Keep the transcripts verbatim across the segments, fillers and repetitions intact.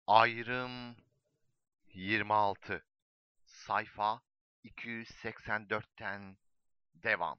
Ayrım yirmi altı. Sayfa iki yüz seksen dörtten devam.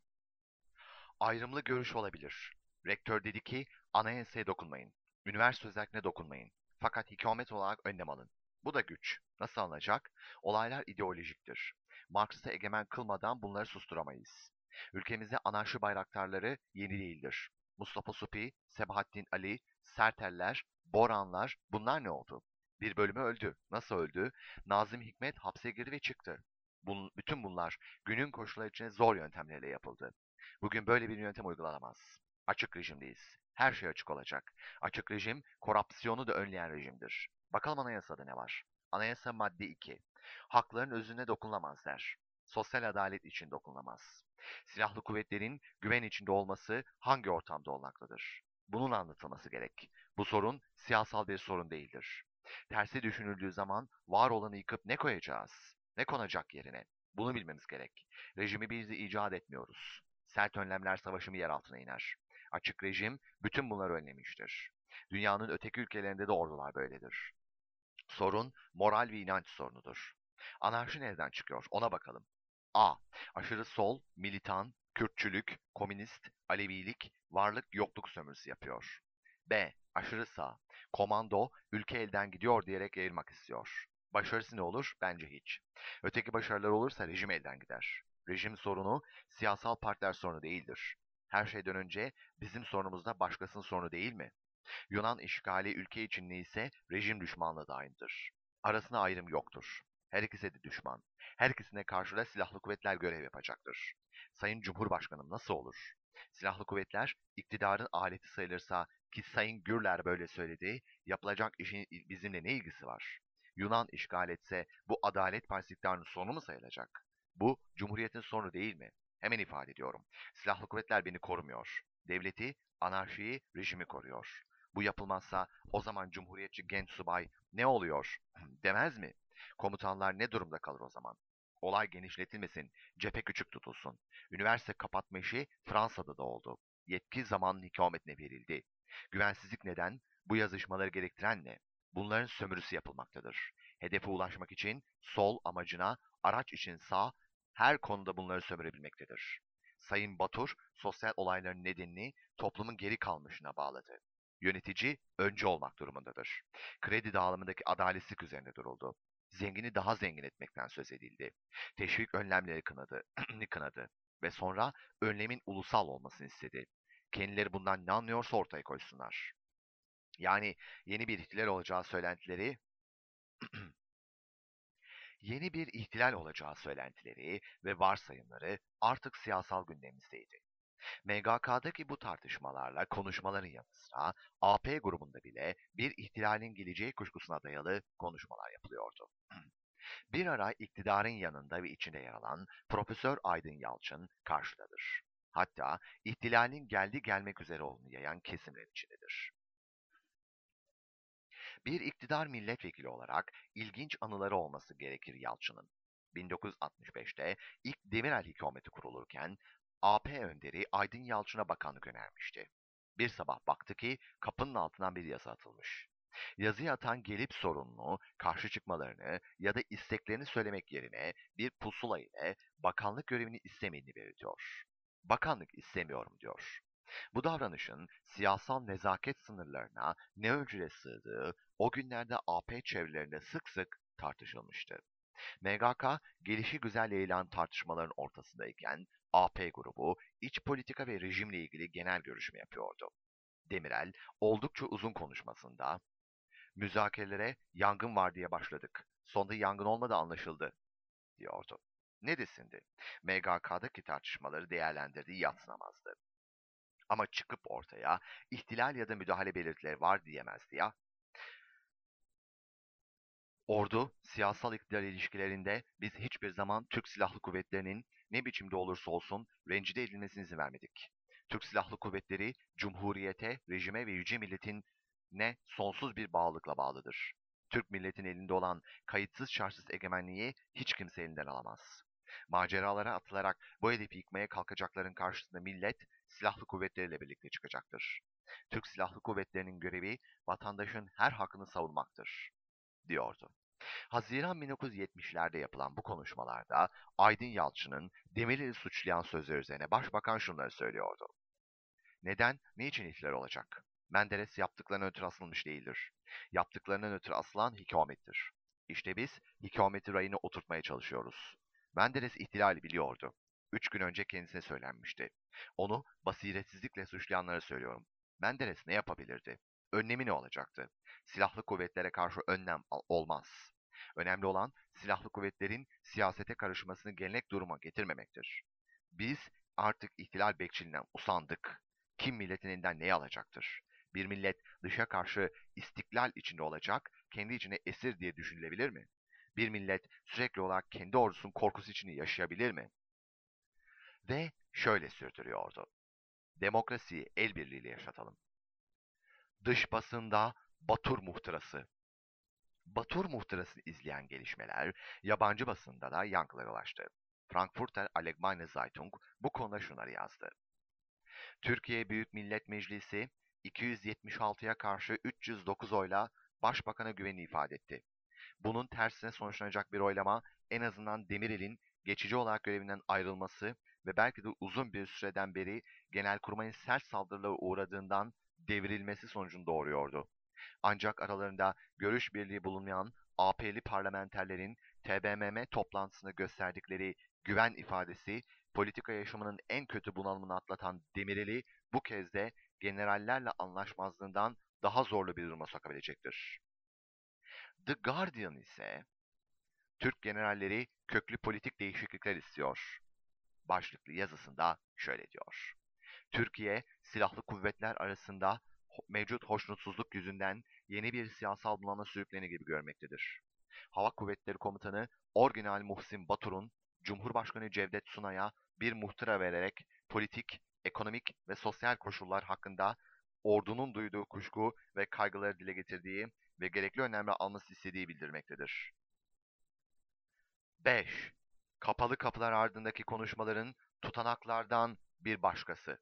Ayrımlı görüş olabilir. Rektör dedi ki anayasaya dokunmayın. Üniversite özelliğine dokunmayın. Fakat hükümet olarak önlem alın. Bu da güç. Nasıl alınacak? Olaylar ideolojiktir. Marks'ı egemen kılmadan bunları susturamayız. Ülkemizde anarşi bayraktarları yeni değildir. Mustafa Supi, Sebahattin Ali, Serteller, Boranlar bunlar ne oldu? Bir bölümü öldü. Nasıl öldü? Nazım Hikmet hapse girdi ve çıktı. Bun, bütün bunlar günün koşulları içinde zor yöntemlerle yapıldı. Bugün böyle bir yöntem uygulanamaz. Açık rejimdeyiz. Her şey açık olacak. Açık rejim, korupsiyonu da önleyen rejimdir. Bakalım anayasada ne var? Anayasa madde iki. Hakların özüne dokunulamaz der. Sosyal adalet için dokunulamaz. Silahlı kuvvetlerin güven içinde olması hangi ortamda olmaktadır? Bunun anlatılması gerek. Bu sorun siyasal bir sorun değildir. Tersi düşünüldüğü zaman var olanı yıkıp ne koyacağız? Ne konacak yerine? Bunu bilmemiz gerek. Rejimi biz de icat etmiyoruz. Sert önlemler savaşımı yer altına iner. Açık rejim bütün bunları önlemiştir. Dünyanın öteki ülkelerinde de ordular böyledir. Sorun moral ve inanç sorunudur. Anarşi nereden çıkıyor? Ona bakalım. A. Aşırı sol, militan, Kürtçülük, komünist, Alevilik, varlık yokluk sömürüsü yapıyor. B. Aşırı sağ, komando, ülke elden gidiyor diyerek yayılmak istiyor. Başarısı ne olur? Bence hiç. Öteki başarılar olursa rejim elden gider. Rejim sorunu siyasal partiler sorunu değildir. Her şeyden önce bizim sorunumuz da başkasının sorunu değil mi? Yunan işgali ülke için neyse rejim düşmanlığı da aynıdır. Arasına ayrım yoktur. Her ikisi de düşman. Her ikisine karşı da silahlı kuvvetler görev yapacaktır. Sayın Cumhurbaşkanım nasıl olur? Silahlı kuvvetler iktidarın aleti sayılırsa ki Sayın Gürler böyle söyledi, yapılacak işin bizimle ne ilgisi var? Yunan işgal etse bu Adalet Partisi iktidarının sonu mu sayılacak? Bu Cumhuriyet'in sonu değil mi? Hemen ifade ediyorum. Silahlı kuvvetler beni korumuyor. Devleti, anarşiyi, rejimi koruyor. Bu yapılmazsa o zaman Cumhuriyetçi genç subay ne oluyor demez mi? Komutanlar ne durumda kalır o zaman? Olay genişletilmesin, cephe küçük tutulsun. Üniversite kapatma işi Fransa'da da oldu. Yetki zamanın hükümetine verildi. Güvensizlik neden? Bu yazışmaları gerektiren ne? Bunların sömürüsü yapılmaktadır. Hedefe ulaşmak için sol amacına, araç için sağ, her konuda bunları sömürebilmektedir. Sayın Batur, sosyal olayların nedenini toplumun geri kalmışına bağladı. Yönetici önce olmak durumundadır. Kredi dağılımındaki adaletsizlik üzerine duruldu. Zengini daha zengin etmekten söz edildi. Teşvik önlemleri kınadı, kınadı ve sonra önlemin ulusal olmasını istedi. Kendileri bundan ne anlıyorsa ortaya koysunlar. Yani yeni bir ihtilal olacağı söylentileri, yeni bir ihtilal olacağı söylentileri ve varsayımları artık siyasal gündemimizdeydi. M G K'daki bu tartışmalarla konuşmaların yanı sıra A P grubunda bile bir ihtilalin geleceği kuşkusuna dayalı konuşmalar yapılıyordu. Bir ara iktidarın yanında ve içinde yer alan Profesör Aydın Yalçın karşıdadır. Hatta ihtilalin geldi gelmek üzere olduğunu yayan kesimler içindedir. Bir iktidar milletvekili olarak ilginç anıları olması gerekir Yalçın'ın. bin dokuz yüz altmış beşte ilk Demirel hükümeti kurulurken A P önderi Aydın Yalçın'a bakanlık önermişti. Bir sabah baktı ki kapının altından bir yazı atılmış. Yazıya atan gelip sorununu, karşı çıkmalarını ya da isteklerini söylemek yerine bir pusula ile bakanlık görevini istemediğini belirtiyor. Bakanlık istemiyorum diyor. Bu davranışın siyasal nezaket sınırlarına ne ölçüde sığdığı o günlerde A P çevrelerinde sık sık tartışılmıştı. M G K gelişigüzel yayılan tartışmaların ortasındayken A P grubu iç politika ve rejimle ilgili genel görüşme yapıyordu. Demirel oldukça uzun konuşmasında müzakerelere yangın var diye başladık. Sonunda yangın olmadı anlaşıldı diyordu. Ne desindi? M G K'daki tartışmaları değerlendirdiği yadsınamazdı. Ama çıkıp ortaya ihtilal ya da müdahale belirtileri var diyemezdi ya. Ordu, siyasal iktidar ilişkilerinde biz hiçbir zaman Türk Silahlı Kuvvetleri'nin ne biçimde olursa olsun rencide edilmesine izin vermedik. Türk Silahlı Kuvvetleri, Cumhuriyete, rejime ve yüce milletin ne sonsuz bir bağlılıkla bağlıdır. Türk milletin elinde olan kayıtsız şartsız egemenliği hiç kimse elinden alamaz. Maceralara atılarak bu hedefi yıkmaya kalkacakların karşısında millet, silahlı kuvvetleriyle birlikte çıkacaktır. Türk Silahlı Kuvvetleri'nin görevi vatandaşın her hakkını savunmaktır. diyordu. Haziran bin dokuz yüz yetmişlerde yapılan bu konuşmalarda Aydın Yalçın'ın Demirel'i suçlayan sözler üzerine başbakan şunları söylüyordu. Neden, niçin ihtilal olacak? Menderes yaptıklarına ötürü asılmış değildir. Yaptıklarından ötürü asılan hikamettir. İşte biz hikameti rayına oturtmaya çalışıyoruz. Menderes ihtilali biliyordu. Üç gün önce kendisine söylenmişti. Onu basiretsizlikle suçlayanlara söylüyorum. Menderes ne yapabilirdi? Önlemi ne olacaktı? Silahlı kuvvetlere karşı önlem al- olmaz. Önemli olan silahlı kuvvetlerin siyasete karışmasını gelenek duruma getirmemektir. Biz artık ihtilal bekçiliğinden usandık. Kim milletin elinden neyi alacaktır? Bir millet dışa karşı istiklal içinde olacak, kendi içine esir diye düşünülebilir mi? Bir millet sürekli olarak kendi ordusunun korkusu içinde yaşayabilir mi? Ve şöyle sürdürüyordu. Demokrasiyi el birliğiyle yaşatalım. Dış basında Batur muhtırası. Batur muhtırasını izleyen gelişmeler yabancı basında da yankılara ulaştı. Frankfurter Allgemeine Zeitung bu konuda şunları yazdı. Türkiye Büyük Millet Meclisi iki yüz yetmiş altıya karşı üç yüz dokuz oyla Başbakan'a güvenini ifade etti. Bunun tersine sonuçlanacak bir oylama en azından Demirel'in geçici olarak görevinden ayrılması ve belki de uzun bir süreden beri Genelkurmay'ın sert saldırılara uğradığından devrilmesi sonucunu doğuruyordu. Ancak aralarında görüş birliği bulunmayan A P'li parlamenterlerin T B M M toplantısında gösterdikleri güven ifadesi politika yaşamının en kötü bunalımını atlatan Demirel'i bu kez de generallerle anlaşmazlığından daha zorlu bir duruma sokabilecektir. The Guardian ise Türk generalleri köklü politik değişiklikler istiyor. Başlıklı yazısında şöyle diyor. Türkiye, silahlı kuvvetler arasında mevcut hoşnutsuzluk yüzünden yeni bir siyasal bunalma sürüklenir gibi görmektedir. Hava Kuvvetleri Komutanı Orgeneral Muhsin Batur'un Cumhurbaşkanı Cevdet Sunay'a bir muhtıra vererek politik, ekonomik ve sosyal koşullar hakkında ordunun duyduğu kuşku ve kaygıları dile getirdiği ve gerekli önlemler alması istediği bildirmektedir. beş. Kapalı kapılar ardındaki konuşmaların tutanaklardan bir başkası.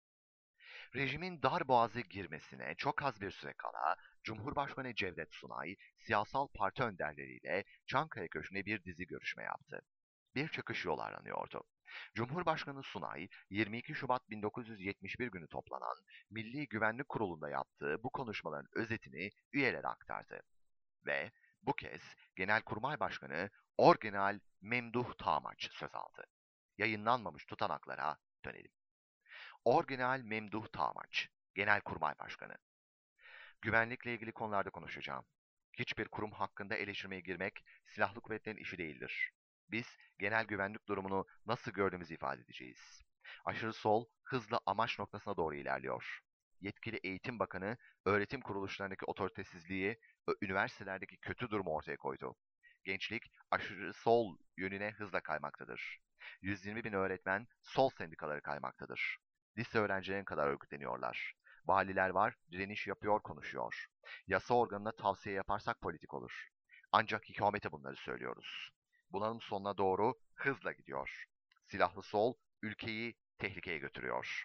Rejimin darboğaza girmesine çok az bir süre kala Cumhurbaşkanı Cevdet Sunay, siyasal parti önderleriyle Çankaya Köşkü'nde bir dizi görüşme yaptı. Bir çıkış yolu aranıyordu. Cumhurbaşkanı Sunay, yirmi iki Şubat bin dokuz yüz yetmiş bir günü toplanan Milli Güvenlik Kurulu'nda yaptığı bu konuşmaların özetini üyelere aktardı. Ve bu kez Genelkurmay Başkanı Orgeneral Memduh Tağmaç söz aldı. Yayınlanmamış tutanaklara dönelim. Orgeneral Memduh Tağmaç, Genelkurmay Başkanı. Güvenlikle ilgili konularda konuşacağım. Hiçbir kurum hakkında eleştirmeye girmek silahlı kuvvetlerin işi değildir. Biz genel güvenlik durumunu nasıl gördüğümüzü ifade edeceğiz. Aşırı sol hızla amaç noktasına doğru ilerliyor. Yetkili Eğitim Bakanı öğretim kuruluşlarındaki otoritesizliği ve üniversitelerdeki kötü durumu ortaya koydu. Gençlik aşırı sol yönüne hızla kaymaktadır. yüz yirmi bin öğretmen sol sendikaları kaymaktadır. Lise öğrencilerin kadar örgütleniyorlar. Valiler var, direniş yapıyor, konuşuyor. Yasa organına tavsiye yaparsak politik olur. Ancak hükümete bunları söylüyoruz. Bunalım sonuna doğru hızla gidiyor. Silahlı sol ülkeyi tehlikeye götürüyor.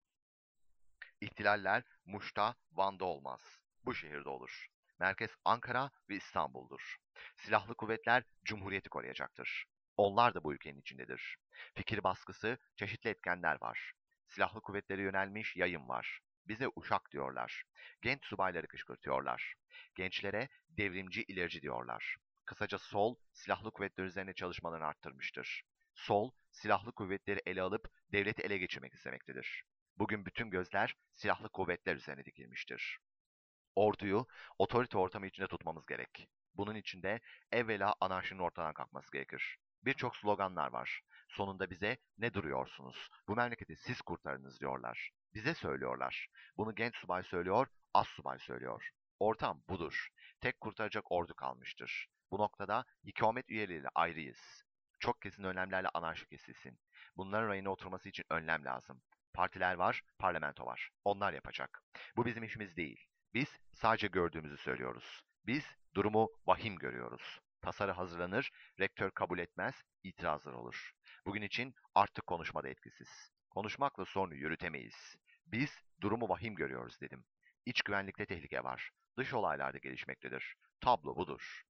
İhtilaller Muş'ta, Van'da olmaz. Bu şehirde olur. Merkez Ankara ve İstanbul'dur. Silahlı kuvvetler Cumhuriyeti koruyacaktır. Onlar da bu ülkenin içindedir. Fikir baskısı, çeşitli etkenler var. Silahlı kuvvetlere yönelmiş yayın var. Bize uşak diyorlar. Genç subayları kışkırtıyorlar. Gençlere devrimci ilerici diyorlar. Kısaca sol, silahlı kuvvetler üzerine çalışmalarını arttırmıştır. Sol, silahlı kuvvetleri ele alıp devleti ele geçirmek istemektedir. Bugün bütün gözler silahlı kuvvetler üzerine dikilmiştir. Orduyu otorite ortamı içinde tutmamız gerek. Bunun için de evvela anarşinin ortadan kalkması gerekir. Birçok sloganlar var. Sonunda bize ne duruyorsunuz? Bu memleketi siz kurtarınız diyorlar. Bize söylüyorlar. Bunu genç subay söylüyor, az subay söylüyor. Ortam budur. Tek kurtaracak ordu kalmıştır. Bu noktada hükümet üyeleriyle ayrıyız. Çok kesin önlemlerle anarşi kesilsin. Bunların rayına oturması için önlem lazım. Partiler var, parlamento var. Onlar yapacak. Bu bizim işimiz değil. Biz sadece gördüğümüzü söylüyoruz. Biz durumu vahim görüyoruz. Tasarı hazırlanır, rektör kabul etmez, itirazlar olur. Bugün için artık konuşmada etkisiz. Konuşmakla sorunu yürütemeyiz. Biz durumu vahim görüyoruz dedim. İç güvenlikte tehlike var. Dış olaylarda gelişmektedir. Tablo budur.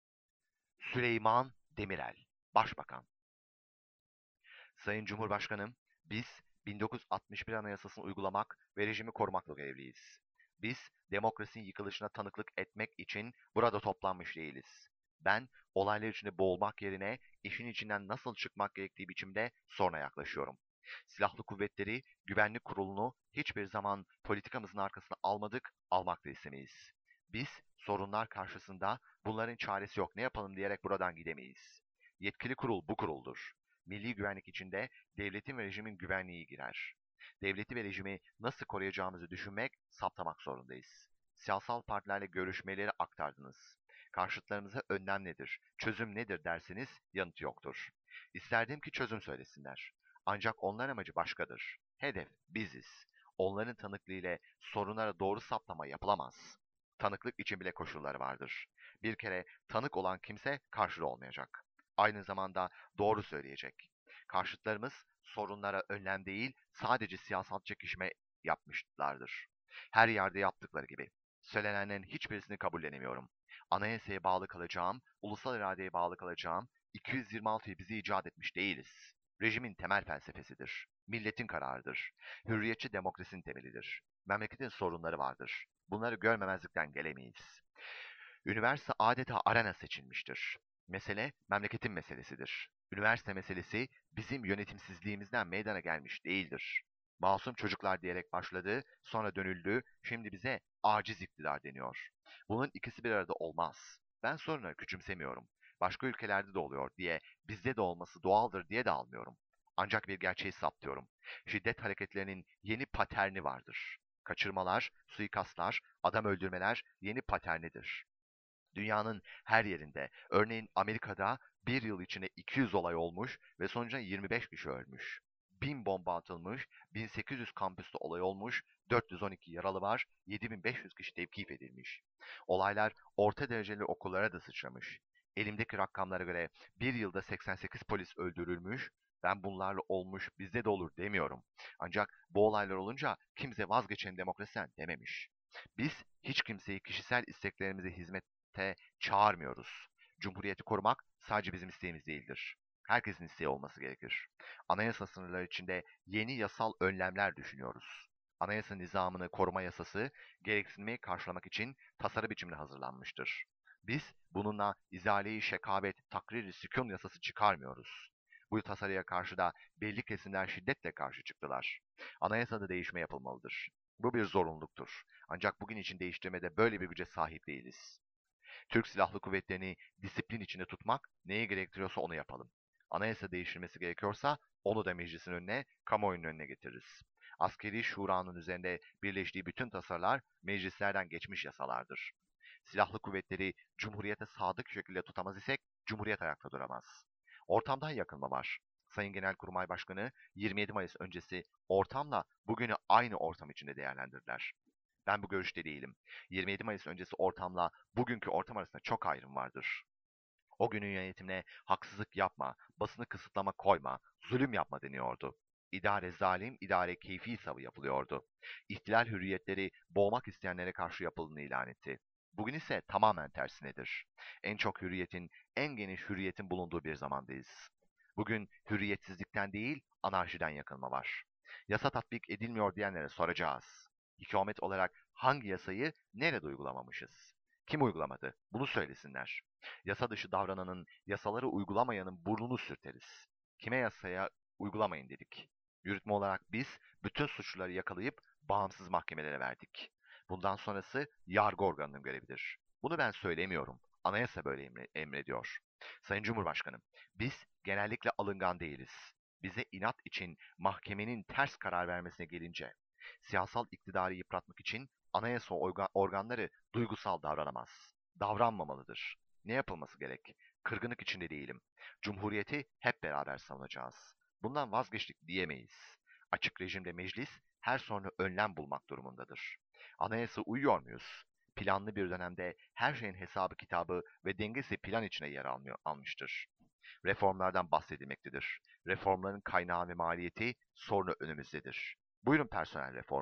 Süleyman Demirel, Başbakan. Sayın Cumhurbaşkanım, biz bin dokuz yüz altmış bir Anayasası'nı uygulamak ve rejimi korumakla görevliyiz. Biz demokrasinin yıkılışına tanıklık etmek için burada toplanmış değiliz. Ben olaylar içinde boğulmak yerine işin içinden nasıl çıkmak gerektiği biçimde soruna yaklaşıyorum. Silahlı Kuvvetleri Güvenlik Kurulu'nu hiçbir zaman politikamızın arkasına almadık, almak da istemeyiz. Biz sorunlar karşısında bunların çaresi yok ne yapalım diyerek buradan gidemeyiz. Yetkili kurul bu kuruldur. Milli güvenlik içinde devletin ve rejimin güvenliği girer. Devleti ve rejimi nasıl koruyacağımızı düşünmek, saptamak zorundayız. Siyasal partilerle görüşmeleri aktardınız. Karşıtlarınıza önlem nedir, çözüm nedir derseniz yanıt yoktur. İsterdim ki çözüm söylesinler. Ancak onların amacı başkadır. Hedef biziz. Onların tanıklığıyla sorunlara doğru saptama yapılamaz. Tanıklık için bile koşulları vardır. Bir kere tanık olan kimse karşıda olmayacak. Aynı zamanda doğru söyleyecek. Karşıtlarımız sorunlara önlem değil, sadece siyasal çekişme yapmışlardır. Her yerde yaptıkları gibi. Söylenenlerin hiçbirisini kabullenemiyorum. Anayasaya bağlı kalacağım, ulusal iradeye bağlı kalacağım, iki yüz yirmi altıyı bizi icat etmiş değiliz. Rejimin temel felsefesidir. Milletin kararıdır. Hürriyetçi demokrasinin temelidir. Memleketin sorunları vardır. Bunları görmemezlikten gelemeyiz. Üniversite adeta arena seçilmiştir. Mesele memleketin meselesidir. Üniversite meselesi bizim yönetimsizliğimizden meydana gelmiş değildir. Masum çocuklar diyerek başladı, sonra dönüldü, şimdi bize aciz iktidar deniyor. Bunun ikisi bir arada olmaz. Ben sorunları küçümsemiyorum. Başka ülkelerde de oluyor diye, bizde de olması doğaldır diye de almıyorum. Ancak bir gerçeği saptıyorum. Şiddet hareketlerinin yeni paterni vardır. Kaçırmalar, suikastlar, adam öldürmeler yeni paternidir. Dünyanın her yerinde, örneğin Amerika'da bir yıl içinde iki yüz olay olmuş ve sonuçta yirmi beş kişi ölmüş. bin bomba atılmış, bin sekiz yüz kampüste olay olmuş, dört yüz on iki yaralı var, yedi bin beş yüz kişi tevkif edilmiş. Olaylar orta dereceli okullara da sıçramış. Elimdeki rakamlara göre bir yılda seksen sekiz polis öldürülmüş, ben bunlarla olmuş bizde de olur demiyorum. Ancak bu olaylar olunca kimse vazgeçen demokrasiden dememiş. Biz hiç kimseyi kişisel isteklerimize hizmet te çağırmıyoruz. Cumhuriyeti korumak sadece bizim isteğimiz değildir. Herkesin isteği olması gerekir. Anayasa sınırları içinde yeni yasal önlemler düşünüyoruz. Anayasa nizamını koruma yasası gereksinmeyi karşılamak için tasarı biçimde hazırlanmıştır. Biz bununla izale-i şekabet, takrir-i sükun yasası çıkarmıyoruz. Bu tasarıya karşı da belli kesimler şiddetle karşı çıktılar. Anayasada değişme yapılmalıdır. Bu bir zorunluluktur. Ancak bugün için değiştirmede böyle bir güce sahip değiliz. Türk Silahlı Kuvvetleri'ni disiplin içinde tutmak neyi gerektiriyorsa onu yapalım. Anayasa değiştirilmesi gerekiyorsa onu da meclisin önüne, kamuoyunun önüne getiririz. Askeri şuranın üzerinde birleştiği bütün tasarılar meclislerden geçmiş yasalardır. Silahlı kuvvetleri Cumhuriyete sadık şekilde tutamaz isek Cumhuriyet ayakta duramaz. Ortamdan yakınma var. Sayın Genelkurmay Başkanı yirmi yedi Mayıs öncesi ortamla bugünü aynı ortam içinde değerlendirdiler. Ben bu görüşte değilim. yirmi yedi Mayıs öncesi ortamla bugünkü ortam arasında çok ayrım vardır. O günün yönetimine haksızlık yapma, basını kısıtlama koyma, zulüm yapma deniyordu. İdare zalim, idare keyfi savı yapılıyordu. İhtilal hürriyetleri boğmak isteyenlere karşı yapıldığını ilan etti. Bugün ise tamamen tersinedir. En çok hürriyetin, en geniş hürriyetin bulunduğu bir zamandayız. Bugün hürriyetsizlikten değil, anarşiden yakınma var. Yasa tatbik edilmiyor diyenlere soracağız. Hükümet olarak hangi yasayı nerede uygulamamışız? Kim uygulamadı? Bunu söylesinler. Yasa dışı davrananın, yasaları uygulamayanın burnunu sürteriz. Kime yasaya uygulamayın dedik. Yürütme olarak biz bütün suçluları yakalayıp bağımsız mahkemelere verdik. Bundan sonrası yargı organının görevidir. Bunu ben söylemiyorum. Anayasa böyle emre- emrediyor. Sayın Cumhurbaşkanım, biz genellikle alıngan değiliz. Bize inat için mahkemenin ters karar vermesine gelince, siyasal iktidarı yıpratmak için anayasa orga- organları duygusal davranamaz. Davranmamalıdır. Ne yapılması gerek? Kırgınlık içinde değilim. Cumhuriyeti hep beraber savunacağız. Bundan vazgeçtik diyemeyiz. Açık rejimde meclis her soruna önlem bulmak durumundadır. Anayasa uyuyor muyuz? Planlı bir dönemde her şeyin hesabı kitabı ve dengesi plan içine yer almıyor, almıştır. Reformlardan bahsedilmektedir. Reformların kaynağı ve maliyeti sorunu önümüzdedir. Buyurun personel reformu.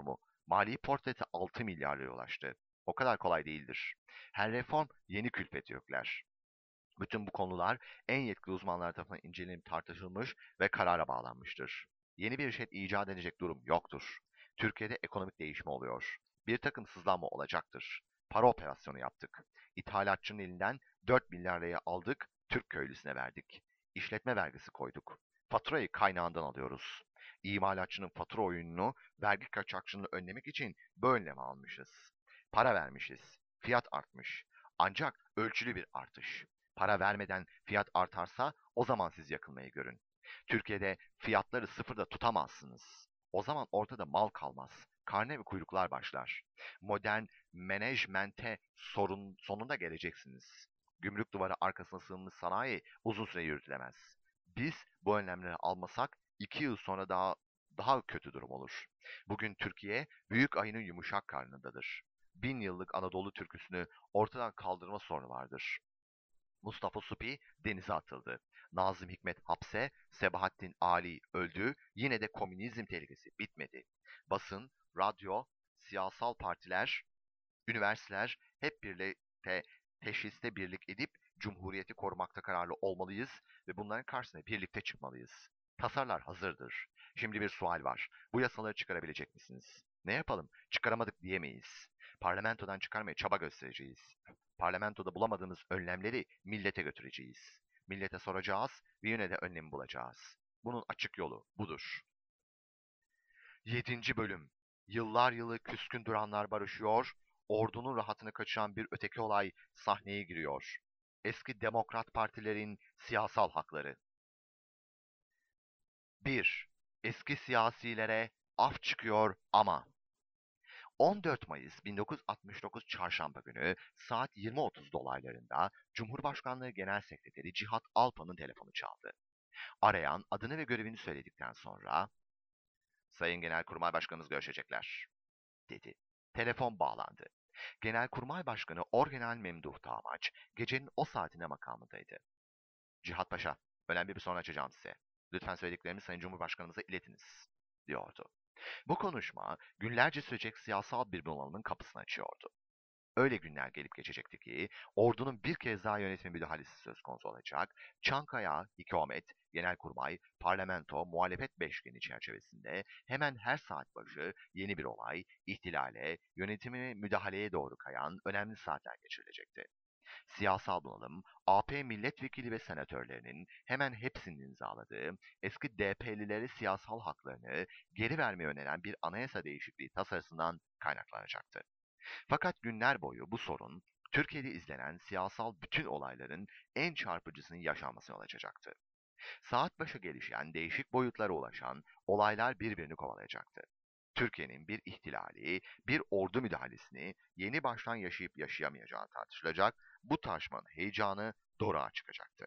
Mali portreti altı milyar liraya ulaştı. O kadar kolay değildir. Her reform yeni külfet yükler. Bütün bu konular en yetkili uzmanlar tarafından incelenip tartışılmış ve karara bağlanmıştır. Yeni bir şey icat edecek durum yoktur. Türkiye'de ekonomik değişme oluyor. Bir takım sızlanma olacaktır. Para operasyonu yaptık. İthalatçının elinden dört milyar liraya aldık, Türk köylüsüne verdik. İşletme vergisi koyduk. Faturayı kaynağından alıyoruz. İmalatçının fatura oyununu, vergi kaçakçılığını önlemek için bu önlemi almışız. Para vermişiz. Fiyat artmış. Ancak ölçülü bir artış. Para vermeden fiyat artarsa o zaman siz yakılmayı görün. Türkiye'de fiyatları sıfırda tutamazsınız. O zaman ortada mal kalmaz. Karne ve kuyruklar başlar. Modern menejmente sorun sonunda geleceksiniz. Gümrük duvarı arkasına sığınmış sanayi uzun süre yürütülemez. Biz bu önlemleri almasak iki yıl sonra daha daha kötü durum olur. Bugün Türkiye büyük ayının yumuşak karnındadır. Bin yıllık Anadolu türküsünü ortadan kaldırma sorunu vardır. Mustafa Suphi denize atıldı. Nazım Hikmet hapse, Sebahattin Ali öldü, yine de komünizm tehlikesi bitmedi. Basın, radyo, siyasal partiler, üniversiteler hep birlikte teşhiste birlik edip Cumhuriyeti korumakta kararlı olmalıyız ve bunların karşısına birlikte çıkmalıyız. Tasarlar hazırdır. Şimdi bir sual var. Bu yasaları çıkarabilecek misiniz? Ne yapalım? Çıkaramadık diyemeyiz. Parlamentodan çıkarmaya çaba göstereceğiz. Parlamentoda bulamadığımız önlemleri millete götüreceğiz. Millete soracağız ve yine de önlemi bulacağız. Bunun açık yolu budur. Yedinci bölüm. Yıllar yılı küskün duranlar barışıyor, ordunun rahatını kaçıran bir öteki olay sahneye giriyor. Eski demokrat partilerin siyasal hakları. bir. Eski siyasilere af çıkıyor ama. on dört Mayıs bin dokuz yüz altmış dokuz Çarşamba günü saat yirmi otuz dolaylarında Cumhurbaşkanlığı Genel Sekreteri Cihat Alpan'ın telefonu çaldı. Arayan adını ve görevini söyledikten sonra "Sayın Genelkurmay Başkanımız görüşecekler," dedi. Telefon bağlandı. Genelkurmay Başkanı Orgeneral Memduh Tağmaç gecenin o saatine makamındaydı. "Cihat Paşa, önemli bir sorun açacağım size. Lütfen söylediklerimi Sayın Cumhurbaşkanımıza iletiniz," diyordu. Bu konuşma günlerce sürecek siyasal bir bunalımın kapısını açıyordu. Öyle günler gelip geçecekti ki ordunun bir kez daha yönetim müdahalesi söz konusu olacak. Çankaya, hükümet, genelkurmay, parlamento, muhalefet beşgeni çerçevesinde hemen her saat başı yeni bir olay, ihtilale, yönetimi müdahaleye doğru kayan önemli saatler geçirilecekti. Siyasal bunalım, A P milletvekili ve senatörlerinin hemen hepsinin imzaladığı, eski D P'lileri siyasal haklarını geri vermeye öneren bir anayasa değişikliği tasarısından kaynaklanacaktı. Fakat günler boyu bu sorun, Türkiye'de izlenen siyasal bütün olayların en çarpıcısının yaşanmasına yol açacaktı. Saat başı gelişen, değişik boyutlara ulaşan olaylar birbirini kovalayacaktı. Türkiye'nin bir ihtilali, bir ordu müdahalesini yeni baştan yaşayıp yaşayamayacağı tartışılacak, bu tartışmanın heyecanı doruğa çıkacaktı.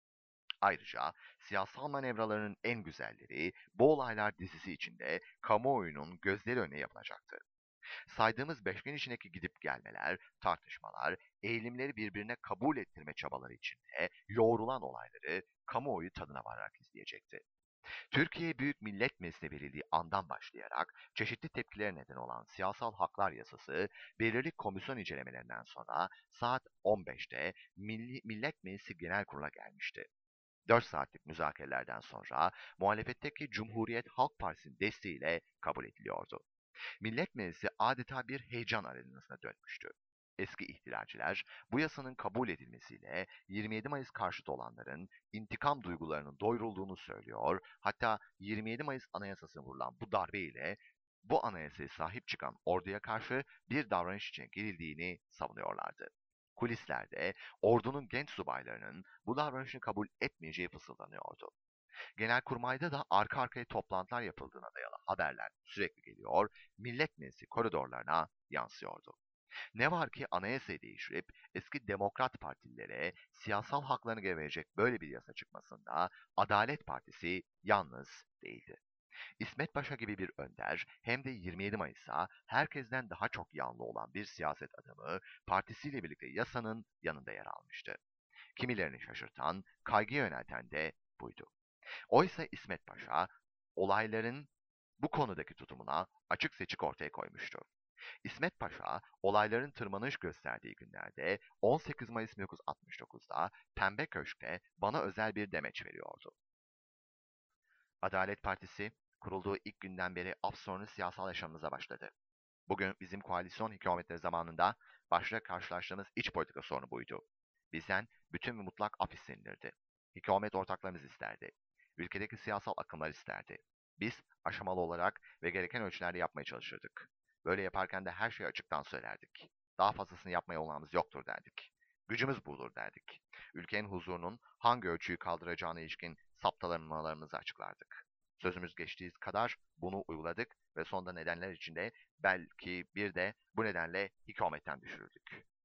Ayrıca siyasal manevraların en güzelleri bu olaylar dizisi içinde kamuoyunun gözleri önüne yapılacaktı. Saydığımız beşgen içindeki gidip gelmeler, tartışmalar, eğilimleri birbirine kabul ettirme çabaları içinde yoğrulan olayları kamuoyu tadına vararak izleyecekti. Türkiye Büyük Millet Meclisi'ne verildiği andan başlayarak çeşitli tepkilere neden olan siyasal haklar yasası belirli komisyon incelemelerinden sonra saat on beşte Milli, Millet Meclisi Genel Kurulu'na gelmişti. dört saatlik müzakerelerden sonra muhalefetteki Cumhuriyet Halk Partisi'nin desteğiyle kabul ediliyordu. Millet Meclisi adeta bir heyecan arenasına dönmüştü. Eski ihtilalciler bu yasanın kabul edilmesiyle yirmi yedi Mayıs karşıtı olanların intikam duygularının doyurulduğunu söylüyor, hatta yirmi yedi Mayıs Anayasası'na vurulan bu darbe ile bu anayasaya sahip çıkan orduya karşı bir davranış için girildiğini savunuyorlardı. Kulislerde ordunun genç subaylarının bu davranışını kabul etmeyeceği fısıldanıyordu. Genelkurmay'da da arka arkaya toplantılar yapıldığına dayalı haberler sürekli geliyor, Millet Meclisi koridorlarına yansıyordu. Ne var ki anayasayı değiştirip eski Demokrat Partililere siyasal haklarını geri verecek böyle bir yasa çıkmasında Adalet Partisi yalnız değildi. İsmet Paşa gibi bir önder hem de yirmi yedi Mayıs'a herkesten daha çok yanlı olan bir siyaset adamı partisiyle birlikte yasanın yanında yer almıştı. Kimilerini şaşırtan, kaygı yönelten de buydu. Oysa İsmet Paşa olayların bu konudaki tutumuna açık seçik ortaya koymuştu. İsmet Paşa, olayların tırmanış gösterdiği günlerde on sekiz Mayıs bin dokuz yüz altmış dokuzda Pembe Köşk'te bana özel bir demeç veriyordu. Adalet Partisi, kurulduğu ilk günden beri af sonrası siyasal yaşamımıza başladı. Bugün bizim koalisyon hükümetleri zamanında başta karşılaştığımız iç politika sorunu buydu. Bizden bütün ve mutlak af istenilirdi. Hükümet ortaklarımız isterdi. Ülkedeki siyasal akımlar isterdi. Biz aşamalı olarak ve gereken ölçülerde yapmaya çalışırdık. Böyle yaparken de her şeyi açıktan söylerdik. Daha fazlasını yapmaya olanımız yoktur derdik. Gücümüz budur derdik. Ülkenin huzurunun hangi ölçüyü kaldıracağına ilişkin saptalarımızı açıklardık. Sözümüz geçtiği kadar bunu uyguladık ve sonunda nedenler içinde belki bir de bu nedenle hükümetten düşürüldük.